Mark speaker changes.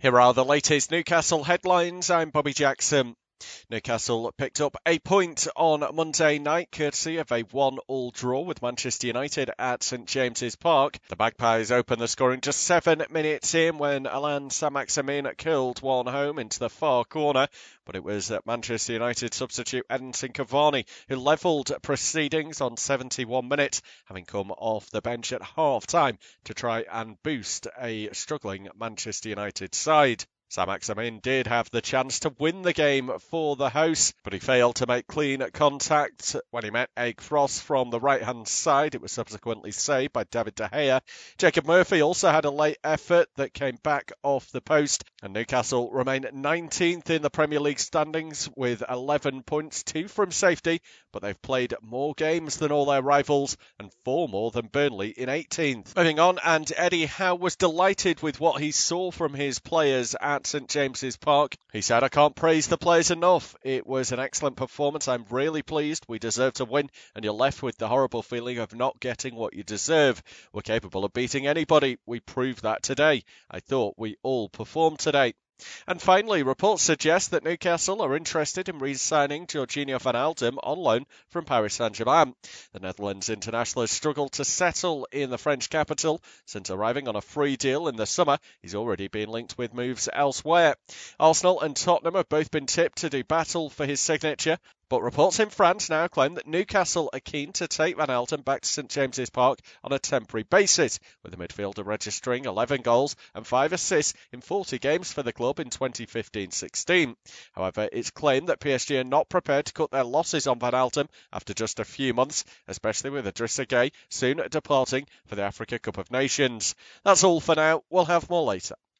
Speaker 1: Here are the latest Newcastle headlines. I'm Bobby Jackson. Newcastle picked up a point on Monday night, courtesy of a 1-1 draw with Manchester United at St James's Park. The Magpies opened the scoring just 7 minutes in when Allan Saint-Maximin curled one home into the far corner, but it was Manchester United substitute Edinson Cavani who levelled proceedings on 71 minutes, having come off the bench at half-time to try and boost a struggling Manchester United side. Saint-Maximin did have the chance to win the game for the hosts, but he failed to make clean contact when he met a cross from the right-hand side. It was subsequently saved by David De Gea. Jacob Murphy also had a late effort that came back off the post, and Newcastle remain 19th in the Premier League standings with 11 points, 2 from safety, but they've played more games than all their rivals and 4 more than Burnley in 18th. Moving on, and Eddie Howe was delighted with what he saw from his players at St James's Park. He said, "I can't praise the players enough. It was an excellent performance. I'm really pleased. We deserve to win, and you're left with the horrible feeling of not getting what you deserve. We're capable of beating anybody. We proved that today. I thought we all performed today." And finally, reports suggest that Newcastle are interested in re-signing Georginio Wijnaldum on loan from Paris Saint-Germain. The Netherlands international has struggled to settle in the French capital. Since arriving on a free deal in the summer, he's already been linked with moves elsewhere. Arsenal and Tottenham have both been tipped to do battle for his signature, but reports in France now claim that Newcastle are keen to take Wijnaldum back to St James's Park on a temporary basis, with the midfielder registering 11 goals and 5 assists in 40 games for the club in 2015-16. However, it's claimed that PSG are not prepared to cut their losses on Wijnaldum after just a few months, especially with Idrissa Gueye soon departing for the Africa Cup of Nations. That's all for now. We'll have more later.